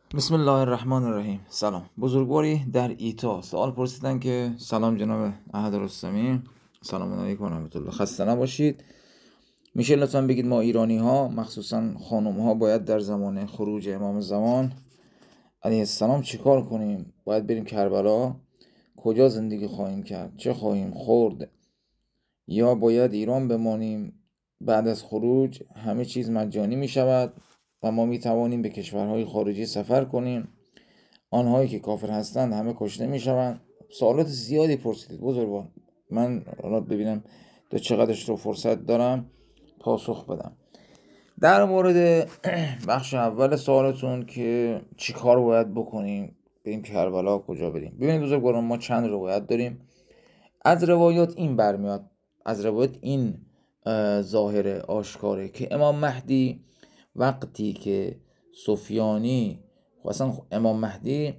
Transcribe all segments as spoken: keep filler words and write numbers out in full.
بسم الله الرحمن الرحیم. سلام. بزرگواری در ایتا سوال پرسیدن که سلام جناب احد رستمی، سلام علیکم و رحمت الله، خسته نباشید. میشه لطفا بگید ما ایرانی ها مخصوصا خانم ها باید در زمان خروج امام زمان علیه السلام چیکار کنیم؟ باید بریم کربلا؟ کجا زندگی خواهیم کرد؟ چه خواهیم خورد؟ یا باید ایران بمانیم؟ بعد از خروج همه چیز مجانی می شود و ما می توانیم به کشورهای خارجی سفر کنیم. آنهایی که کافر هستند همه کشته می شوند. سوالات زیادی پرسیدید بزرگوار. من را ببینم تا چقدرش رو فرصت دارم پاسخ بدم. در مورد بخش اول سوالتون که چی کار باید بکنیم، بریم کربلا، کجا بریم؟ ببینید بزرگواران، ما چند روایت داریم. از روایات این برمیاد، از روایات این ظاهر آشکاره که امام مهدی وقتی که سفیانی، اصلا امام مهدی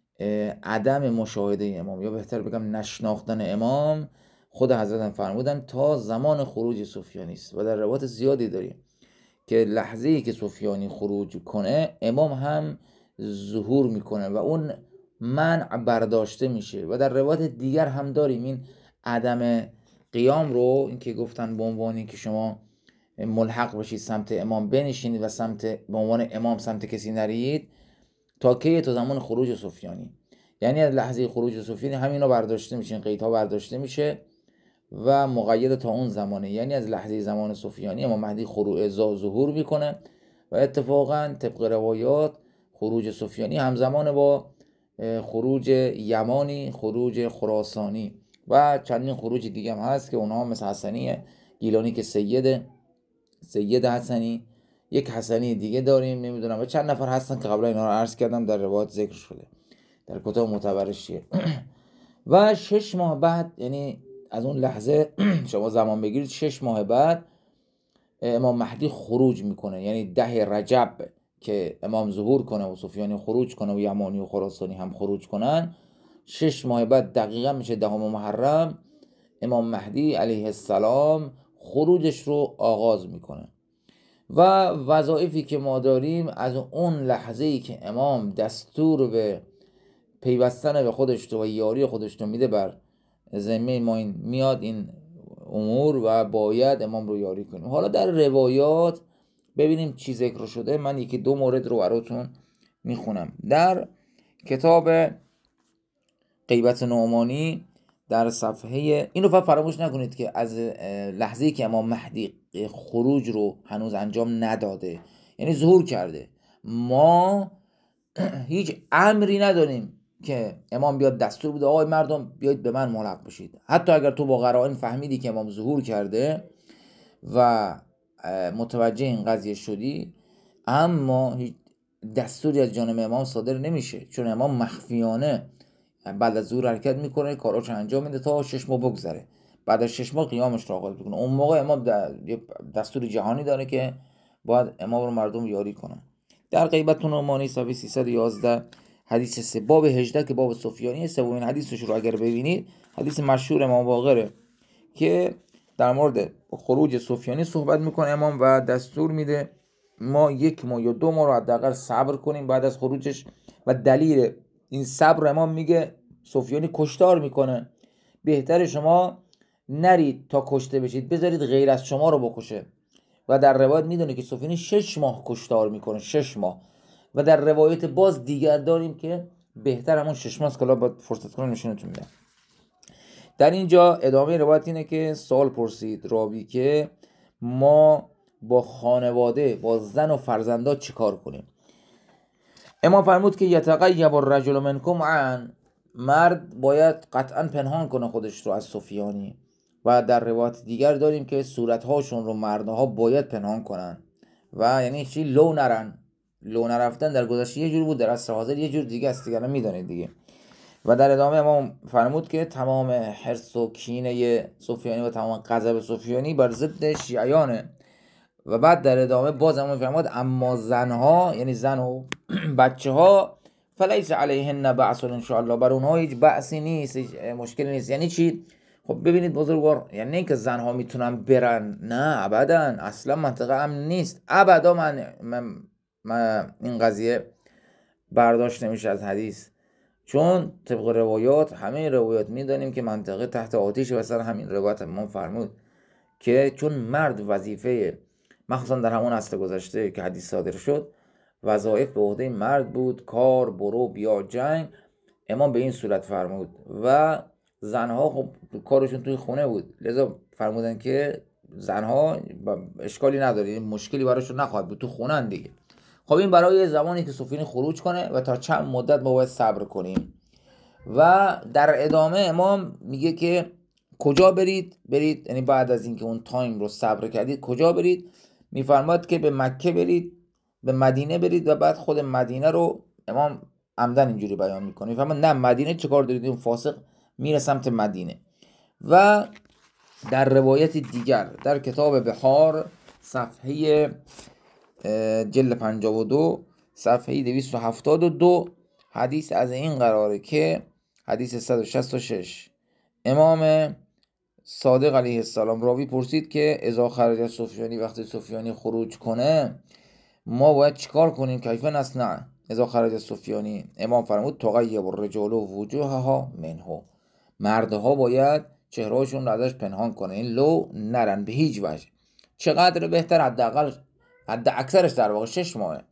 عدم مشاهده امام، یا بهتر بگم نشناختن امام، خود حضرت هم فرمودن تا زمان خروج سفیانی است. و در روایات زیادی داریم که لحظه‌ای که سفیانی خروج کنه امام هم ظهور میکنه و اون منع برداشته میشه. و در روایت دیگر هم داریم این عدم قیام رو، این که گفتن به عنوان که شما ملحق بشید سمت امام، بنشینید و سمت به عنوان امام سمت کسی نرید تا کی؟ تا زمان خروج سفیانی. یعنی از لحظه خروج سفیانی همینا برداشته میشه، این قیدها برداشته میشه و مقید تا اون زمانه. یعنی از لحظه زمان سفیانی امام مهدی خروج ظهور میکنه و اتفاقا طبق روایات خروج سفیانی همزمان با خروج یمانی، خروج خراسانی و چندین خروج دیگه هم هست که اونها مثل حسنی گیلانی که سید سید حسنی، یک حسنی دیگه داریم نمیدونم و چند نفر هستن که قبلا اینا رو عرض کردم، در روایات ذکر شده در کتاب معتبرش چیه. و شش ماه بعد، یعنی از اون لحظه شما زمان بگیرید، شش ماه بعد امام مهدی خروج میکنه. یعنی ده رجب که امام ظهور کنه و سفیانی خروج کنه و یمانی و خراسانی هم خروج کنن، شش ماه بعد دقیقا میشه دهم محرم، امام مهدی علیه السلام خروجش رو آغاز میکنه. و وظایفی که ما داریم از اون لحظه ای که امام دستور به پیوستن به خودش و یاری خودش رو میده بر ذمه ما این میاد این امور و باید امام رو یاری کنیم. حالا در روایات ببینیم چی ذکر شده. من یکی دو مورد رو براتون میخونم. در کتاب غیبت نعمانی در صفحه، اینو فقط فراموش نکنید که از لحظه‌ای که امام مهدی خروج رو هنوز انجام نداده، یعنی ظهور کرده، ما هیچ امری نداریم که امام بیاد دستور بده آقای مردم بیاید به من ملحق بشید. حتی اگر تو با قرائن فهمیدی که امام ظهور کرده و متوجه این قضیه شدی، اما هیچ دستوری از جانب امام صادر نمیشه، چون امام مخفیانه بعد از ظهور حرکت میکنه، کاراشو انجام میده تا شش ماه بگذره. بعد از شش ماه قیامش رو آغاز میکنه. اون موقع امام دستور جهانی داره که باید امام رو مردم یاری کنن. در غیبت نعمانی صفحه سیصد و یازده حدیث سه باب هجده که باب سفیانی، سومین حدیثش رو اگر ببینید حدیث مشهور امام باقره که در مورد خروج سفیانی صحبت میکنه امام و دستور میده ما یک ماه یا دو ماه رو حداقل صبر کنیم بعد از خروجش. و دلیل این صبر امام میگه سفیانی کشتار میکنه، بهتره شما نرید تا کشته بشید، بذارید غیر از شما رو بکشه. و در روایت میدونه که سفیانی شش ماه کشتار میکنه، شش ماه. و در روایت باز دیگر داریم که بهتر همون شش ماه کلا باید فرصت کنه نشونتون میدم. در اینجا ادامه روایت اینه که سوال پرسید راوی که ما با خانواده، با زن و فرزندا چیکار کنیم؟ امام فرمود که یتغیب الرجل منکم عن، مرد باید قطعا پنهان کنه خودش رو از سفیانی. و در روایت دیگر داریم که صورتهاشون رو مردها باید پنهان کنن. و یعنی چی؟ لو نرن. لو نرفتن در گذشته یه جور بود، در عصر حاضر یه جور دیگه است دیگه، میدونید دیگه. و در ادامه امام فرمود که تمام حرص و کینه سفیانی و تمام غضب سفیانی بر ضد شیعیانه. و بعد در ادامه باز امام فرمود اما زنها، یعنی زن و بچه ها، فلیس علیهن بأس ان شاء الله، بر اونها هیچ بأسی نیست، هیچ مشکلی نیست. یعنی چی؟ خب ببینید بزرگوار، یعنی نه که زنها میتونن برن، نه ابدا، اصلا منطقه امن نیست ابدا. من, من, من این قضیه برداشت نمیشه از حدیث، چون طبق روایات همه روایات میدانیم که منطقه تحت آتیش و سر همین روایت امام فرمود که چون مرد وظیفه مخصوصا در همون عصر گذشته که حدیث صادر شد وظایف به عهده مرد بود، کار، برو بیا، جنگ. امام به این صورت فرمود و زنها خب کارشون توی خونه بود، لذا فرمودن که زنها اشکالی نداره، مشکلی براشون نخواهد بود، تو خونن دیگه. خب این برای زمانی که سفینه خروج کنه و تا چند مدت ما باید صبر کنیم. و در ادامه امام میگه که کجا برید برید یعنی بعد از اینکه اون تایم رو صبر کردید کجا برید؟ میفرماد که به مکه برید، به مدینه برید و بعد خود مدینه رو امام عمدن اینجوری بیان میکنه، میفرماد نه مدینه چه کار دارید، اون فاسق میره سمت مدینه. و در روایت دیگر در کتاب بحار صفحه جلد پنجاه و دو صفحه دویست و هفتاد و دو حدیث از این قراره که حدیث صد و شصت و شش امام صادق علیه السلام راوی پرسید که اذا خرج سفیانی، وقتی سفیانی خروج کنه ما باید چیکار کنیم؟ کیف نصنع اذا خرج سفیانی؟ امام فرمود تغیب الرجال وجوهها منه، مردها باید چهرهاشون رو ازش پنهان کنه، این لو نرن به هیچ وجه. چقدر بهتر؟ حداقل حد اکثرش در واقع شش ماهه.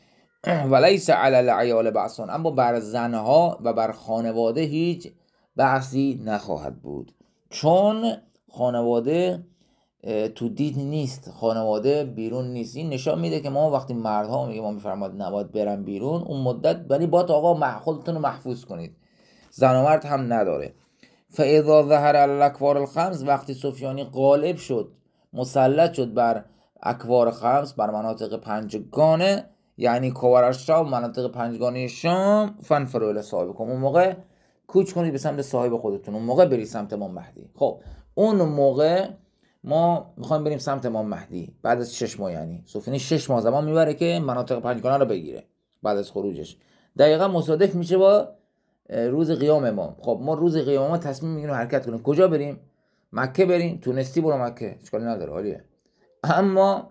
ولیس علی العیال بأسون، اما بر زنها و بر خانواده هیچ بحثی نخواهد بود، چون خانواده تو دید نیست، خانواده بیرون نیست. این نشان میده که ما وقتی مردها میگه ما میفرماد نباید برن بیرون اون مدت، ولی باید آقا خودتون رو محفوظ کنید، زن و مرد هم نداره. فاذا ظهر علی الاکوار الخمس، وقتی سفیانی غالب شد مسلط شد بر اکوار خمس، بر مناطق پنجگانه، یعنی کوار الشام، مناطق پنجگانه شام، فنفروا الی صاحبکم، اون موقع کوچ کنید به سمت صاحب خودتون، اون موقع برید سمت امام مهدی. خب اون موقع ما میخوایم بریم سمت امام مهدی بعد از شش ماه، یعنی سفینی شش ماه زمان میبره که مناطق پنجگانه رو بگیره بعد از خروجش، دقیقا مصادف میشه با روز قیام امام. خب ما روز قیام امام تصمیم میگیریم حرکت کنیم، کجا بریم؟ مکه بریم، تونستی برو مکه، اشکالی نداره، عالیه. اما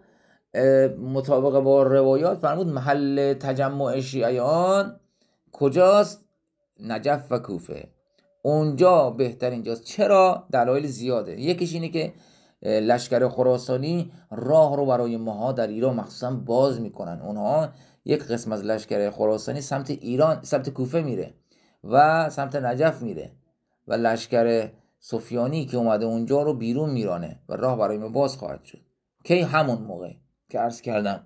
مطابق با روایات فرمود محل تجمع شیعیان کجاست؟ نجف و کوفه، اونجا بهترین جاست. چرا؟ دلایل زیاده. یکیش اینه که لشکر خراسانی راه رو برای ماها در ایران مخصوصا باز میکنن، اونها یک قسم از لشکر خراسانی سمت ایران، سمت کوفه میره و سمت نجف میره و لشکر سفیانی که اومده اونجا رو بیرون میرانه و راه برای ما باز خواهد شد. کی؟ همون موقع که عرض کردم.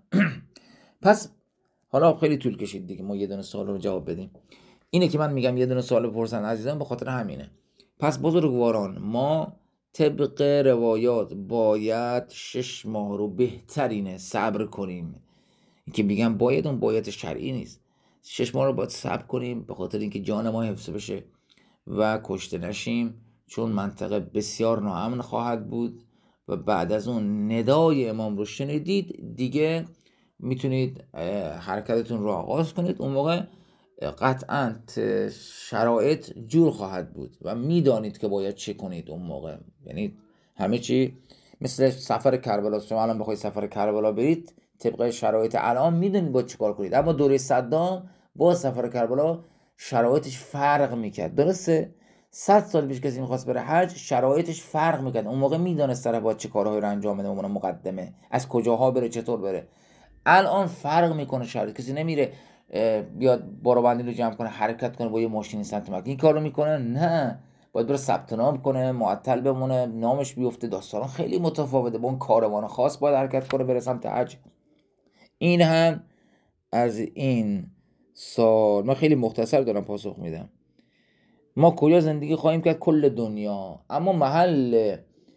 پس حالا خیلی طول کشید دیگه ما یه دونه سوال رو جواب بدیم. اینه که من میگم یه دونه سوال بپرسن عزیزان، به خاطر همینه. پس بزرگواران ما طبق روایات باید شش ماه رو بهترینه صبر کنیم، که میگم باید اون باید شرعی نیست، شش ماه رو باید صبر کنیم به خاطر اینکه جان ما حفظ بشه و کشته نشیم، چون منطقه بسیار ناامن خواهد بود و بعد از اون ندای امام رو شنیدید دیگه میتونید حرکتتون رو آغاز کنید. اون موقع قطعا شرایط جور خواهد بود و میدانید که باید چه کنید اون موقع، یعنی همه چی مثل سفر کربلا. شما الان بخواید سفر کربلا برید طبق شرایط الان میدونید باید چه کار کنید، اما دوره صدام با سفر کربلا شرایطش فرق میکرد. درسته صد سال پیش کسی میخواست بره حج شرایطش فرق میکرد، اون موقع میدانست طرف باید چه کارهایی رو انجام بده، اون مقدمه از کجاها بره چطور بره. الان فرق میکنه شرایط، کسی نمیره بیاد بارو بندی رو جمع کنه حرکت کنه با یه ماشین سمت مکه، این کارو میکنه؟ نه، باید بره ثبت نام کنه، معطل بمونه، نامش بیفته، داستان خیلی متفاوته، با اون کاروان خاص باید حرکت کنه بره سمت حج. این هم از این سال. من خیلی مختصر دارم پاسخ میدم. ما کجا زندگی خواهیم کرد؟ کل دنیا، اما محل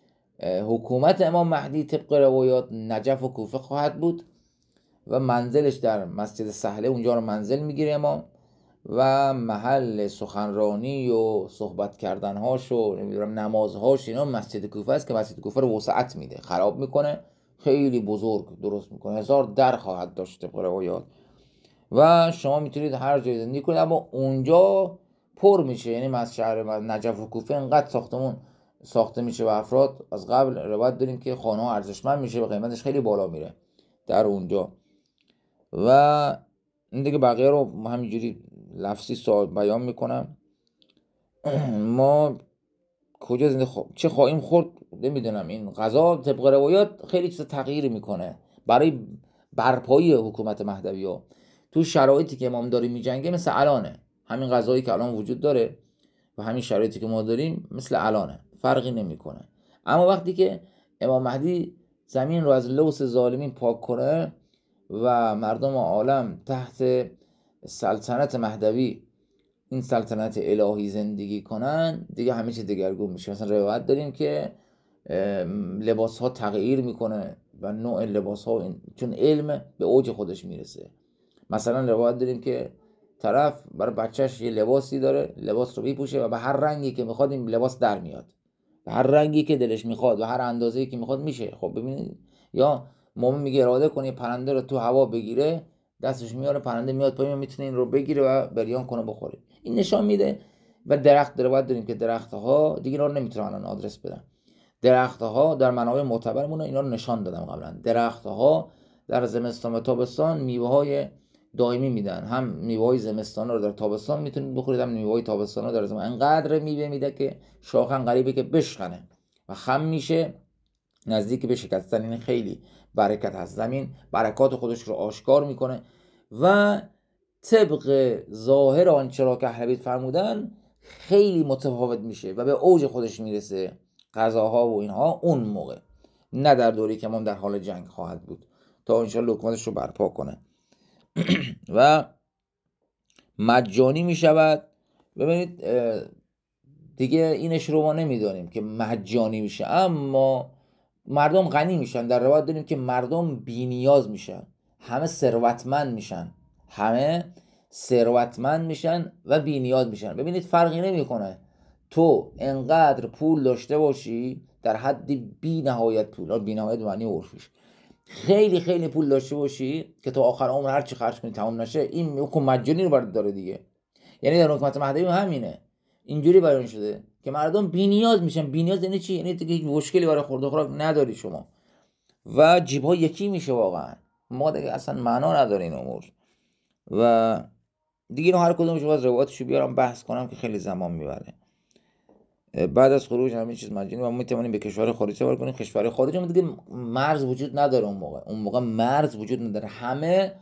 حکومت امام مهدی طبق روایات نجف و کوفه خواهد بود و منزلش در مسجد سهله، اونجا رو منزل میگیره امام، و محل سخنرانی و صحبت کردنهاش و نمیدونم نمازهاش اینا مسجد کوفه است که مسجد کوفه رو وسعت میده، خراب میکنه، خیلی بزرگ درست میکنه، هزار در خواهد داشت طبق روایات و شما میتونید هر جای زندگی کنید، اما اونجا پر میشه، یعنی از شهر نجف و کوفه انقدر ساختمون ساخته میشه و افراد از قبل روایت داریم که خانه ها ارزشمند میشه و قیمتش خیلی بالا میره در اونجا. و این دیگه بقیه رو همینجوری لفظی سوال بیان میکنم. ما کجا زنده خو... چه خواهیم خورد نمیدونم. این غذا طبق روایات خیلی چیز تغییر میکنه برای برپایی حکومت مهدوی ها. تو شرایطی که امام داره میجنگه مثل الانه، همین غذایی که الان وجود داره و همین شرایطی که ما داریم مثل الانه، فرقی نمیکنه. اما وقتی که امام مهدی زمین رو از لوث ظالمین پاک کنه و مردم عالم تحت سلطنت مهدوی، این سلطنت الهی زندگی کنن، دیگه همه چیز دگرگون میشه. مثلا روایت داریم که لباس ها تغییر میکنه و نوع لباس ها این... چون علم به اوج خودش میرسه. مثلا روایت داریم که طرف برای بچهش یه لباسی داره، لباس رو میپوشه و به هر رنگی که میخواد این لباس در میاد، به هر رنگی که دلش میخواد و هر اندازه‌ای که میخواد میشه. خب ببینید، یا مومن میگه اراده کنه پرنده رو تو هوا بگیره، دستش میاره پرنده میاد پایین، میتونه این رو بگیره و بریان کنه بخوره. این نشان میده. و درخت داره، باید داریم که درختها دیگه اینا رو نمیتونن الان آدرس بدن. درختها در منابع معتبرمون اینا رو نشان دادم قبلا. درختها در زمستان و تابستان میوه های دائمی میدن. هم میوه های زمستان رو در تابستان میتونید بخورید، هم میوه های تابستان رو در زمستان. انقدر میوه میده که شاخن غریبه که بشکنه و خم میشه نزدیک به شکستن. این خیلی برکت هست. زمین برکات خودش رو آشکار میکنه و طبق ظاهر آنچه را که اهل بیت فرمودن خیلی متفاوت میشه و به اوج خودش میرسه غذاها و اینها اون موقع، نه در دوری که امام در حال جنگ خواهد بود تا انشاءالله حکومتش رو برپا کنه و مجانی میشود. ببینید دیگه اینش رو ما نمیدانیم که مجانی میشه، اما مردم غنی میشن. در روایت داریم که مردم بی نیاز میشن، همه ثروتمند میشن، همه ثروتمند میشن و بی نیاز میشن. ببینید فرقی نمیکنه تو انقدر پول داشته باشی در حد بی نهایت پول، بی نهایت معنی عرفیش خیلی خیلی پول داشته باشی که تو آخر عمر هر چی خرج کنی تمام نشه، این حکم مجانی رو برات داره دیگه. یعنی در حکومت مهدوی همینه، اینجوری بیان شده که مردم بی نیاز میشن. بی نیاز یعنی چی؟ یعنی دیگه مشکلی برای خورد و خوراک نداری شما و جیب‌ها یکی میشه. واقعا ما دیگه اصلا معنا نداره این امور. و دیگه اینو هر کدومش باز روایتشو بیارم بحث کنم که خیلی زمان میبره. بعد از خروج همین چیز مجانی و ما میتونیم به کشور خارجی سفر کنیم. کشور خارجی هم دیگه مرز وجود نداره اون موقع. اون موقع مرز وجود نداره، همه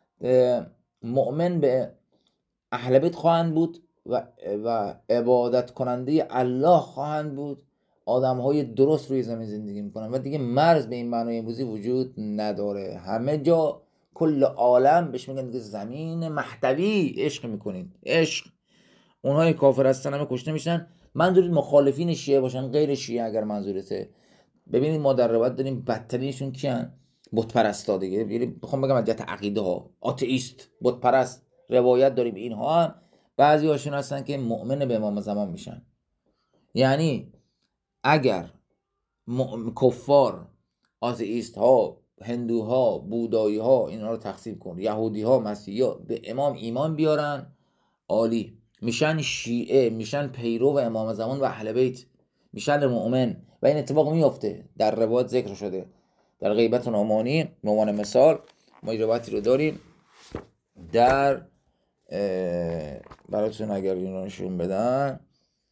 مؤمن به اهل بیت خواهند بود و و عبادت کننده الله خواهند بود. آدم های درست روی زمین زندگی میکنن و دیگه مرز به این معنای امروزی وجود نداره. همه جا کل عالم بهش میگن دیگه زمین مهدوی. عشق میکنین، عشق. اونهای کافر هستن همه کشته میشن. منظورت مخالفین شیعه باشن، غیر شیعه اگر منظورته. ببینید ما در روایت داریم بدترینشون کیان؟ بت پرستا دیگه. یعنی بخوام بگم از جهت عقیده ها آتئیست، بت پرست. روایت داریم اینها هم بعضی هاشون هستن که مؤمن به امام زمان میشن. یعنی اگر کفار، آتئیست ها، هندوها، بودایی ها اینا رو تقسیم کن، یهودی ها، مسیحی ها، به امام ایمان بیارن، عالی میشن شیعه، میشن پیرو و امام زمان و اهل بیت، میشن مؤمن. و این اتفاق میفته، در روایت ذکر شده. در غیبت نعمانی به عنوان مثال ما روایتی رو داریم در براتون اگر این رو نشون بدن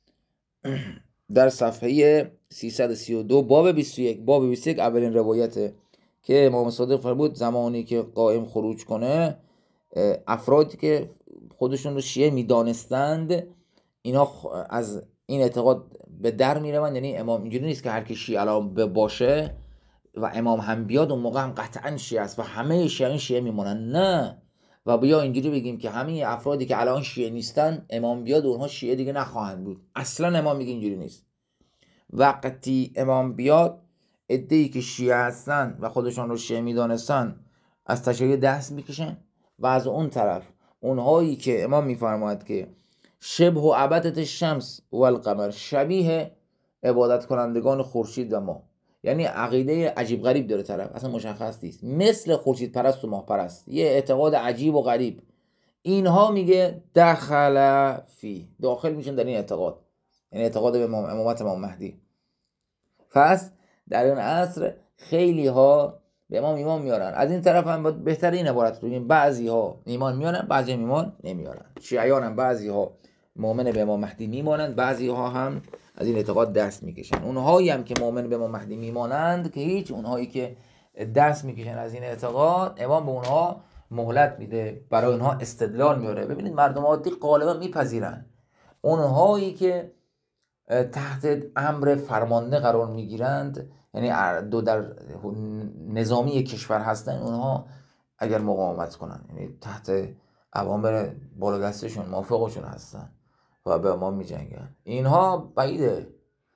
در صفحه سیصد و سی و دو باب بیست و یک. باب بیست و یک اولین روایته که امام صادق فرمود زمانی که قائم خروج کنه، افرادی که خودشون رو شیعه میدانستند اینا از این اعتقاد به در میروند. یعنی امام اینجوری نیست که هر کی شیعه الان باشه و امام هم بیاد اون موقع هم قطعا شیعه است و همه شیعه شیعه میمونن، نه. و بیا اینجوری بگیم که همه افرادی که الان شیعه نیستن امام بیاد اونها شیعه دیگه نخواهند بود. اصلا امام میگه اینجوری نیست. وقتی امام بیاد عده‌ای که شیعه هستن و خودشان رو شیعه میدانستن از تشیع دست میکشن و از اون طرف اونهایی که امام میفرماید که شبه و عبادت شمس و القمر، شبیه عبادت کنندگان خورشید و ماه. یعنی عقیده عجیب غریب داره طرف، اصلا مشخص نیست، مثل خورشید پرست و ماه پرست، یه اعتقاد عجیب و غریب. اینها میگه دخل فی، داخل میشن در این اعتقاد، یعنی اعتقاد به امامت امام مهدی. پس در این عصر خیلی ها به امام ایمان میارن. از این طرف هم بهترین عبارت رو بگیم، بعضی ها ایمان میارن، بعضی هم ایمان نمیارن. شیعیان هم بعضی ها مؤمن به امام مهدی میمانند، بعضی ها هم از این اعتقاد دست میکشن. اونهایی هم که مؤمن به امام مهدی میمانند که هیچ، اونهایی که دست میکشن از این اعتقاد، امام به اونها مهلت میده، برای اونها استدلال میاره. ببینید مردم عادی غالبا میپذیرن. اونهایی که تحت امر فرمانده قرار میگیرند، یعنی دو در نظامی کشور هستن، اونها اگر مقاومت کنن، یعنی تحت اوامر بالادستشون موافقشون هستن و به امام میجنگن، اینها بعیده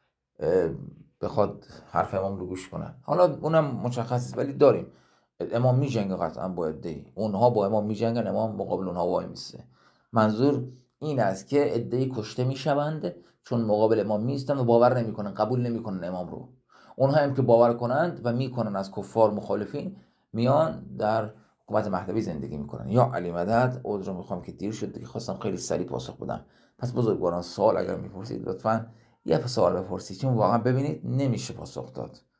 بخواد حرف امام رو گوش کنن. حالا اونم مشخص، ولی داریم امام میجنگه قطعا با عده‌ای، اونها با امام میجنگن، امام مقابل اونها وای میسه. منظور این است که عده‌ای کشته میشوند چون مقابل امام میستن و باور نمیکنن، قبول نمیکنن امام رو. اونها هم که باور کنند و میکنن از کفار مخالفین، میان در حکومت مهدوی زندگی میکنن. یا علی مدد. عذر میخوام که دیر شد، که خواستم خیلی سریع پاسخ بدم. پس بزرگواران، سوال اگر میپرسید لطفاً یه سوال بپرسید، چون واقعا ببینید نمیشه پاسخ داد.